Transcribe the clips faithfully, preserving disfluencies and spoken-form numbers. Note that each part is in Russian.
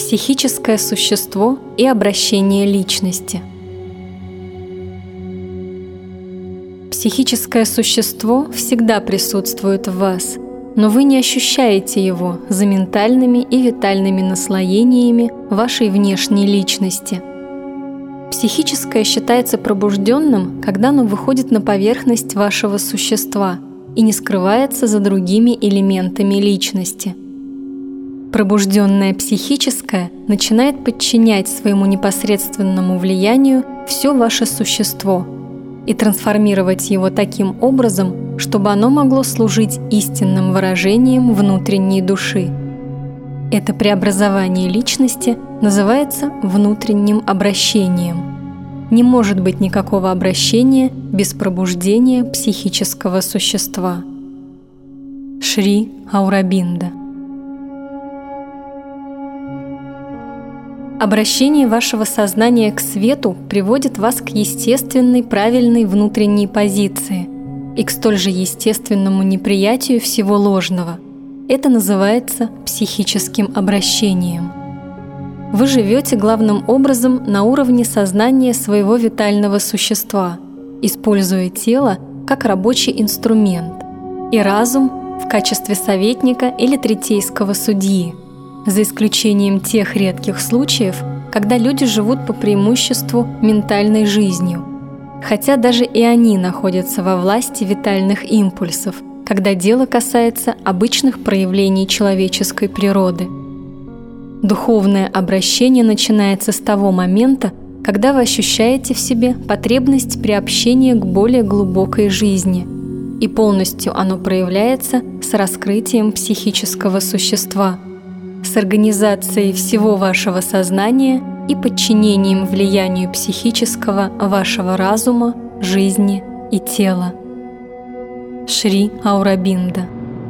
Психическое существо и обращение личности. Психическое существо всегда присутствует в вас, но вы не ощущаете его за ментальными и витальными наслоениями вашей внешней личности. Психическое считается пробужденным, когда оно выходит на поверхность вашего существа и не скрывается за другими элементами личности. Пробужденное психическое начинает подчинять своему непосредственному влиянию все ваше существо и трансформировать его таким образом, чтобы оно могло служить истинным выражением внутренней души. Это преобразование личности называется внутренним обращением. Не может быть никакого обращения без пробуждения психического существа. Шри Аурабинда. Обращение вашего сознания к свету приводит вас к естественной правильной внутренней позиции и к столь же естественному неприятию всего ложного. Это называется психическим обращением. Вы живете главным образом на уровне сознания своего витального существа, используя тело как рабочий инструмент и разум в качестве советника или третейского судьи, за исключением тех редких случаев, когда люди живут по преимуществу ментальной жизнью, хотя даже и они находятся во власти витальных импульсов, когда дело касается обычных проявлений человеческой природы. Духовное обращение начинается с того момента, когда вы ощущаете в себе потребность приобщения к более глубокой жизни, и полностью оно проявляется с раскрытием психического существа, с организацией всего вашего сознания и подчинением влиянию психического вашего разума, жизни и тела. Шри Аурабинда.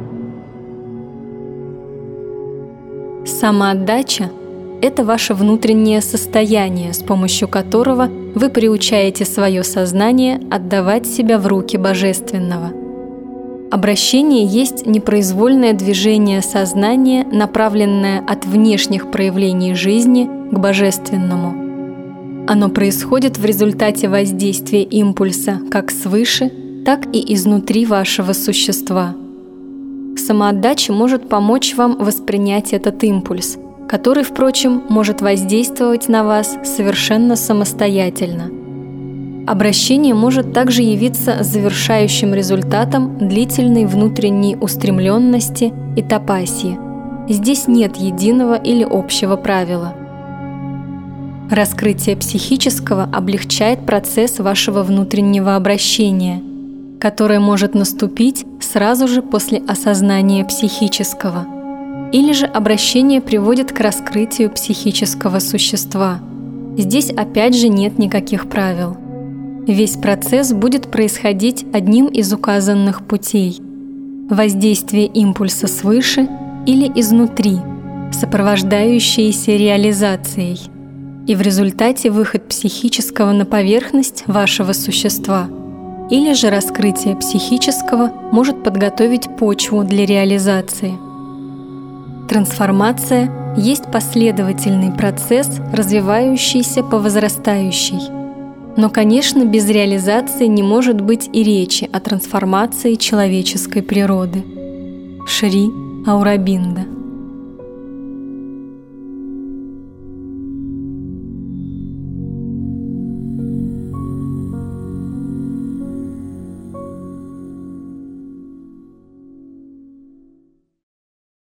Самоотдача – это ваше внутреннее состояние, с помощью которого вы приучаете свое сознание отдавать себя в руки Божественного. Обращение есть непроизвольное движение сознания, направленное от внешних проявлений жизни к Божественному. Оно происходит в результате воздействия импульса как свыше, так и изнутри вашего существа. Самоотдача может помочь вам воспринять этот импульс, который, впрочем, может воздействовать на вас совершенно самостоятельно. Обращение может также явиться завершающим результатом длительной внутренней устремленности и тапасии. Здесь нет единого или общего правила. Раскрытие психического облегчает процесс вашего внутреннего обращения, которое может наступить сразу же после осознания психического. Или же обращение приводит к раскрытию психического существа. Здесь опять же нет никаких правил. Весь процесс будет происходить одним из указанных путей – воздействие импульса свыше или изнутри, сопровождающееся реализацией, и в результате выход психического на поверхность вашего существа, или же раскрытие психического может подготовить почву для реализации. Трансформация есть последовательный процесс, развивающийся по возрастающей. Но, конечно, без реализации не может быть и речи о трансформации человеческой природы. Шри Аурабинда.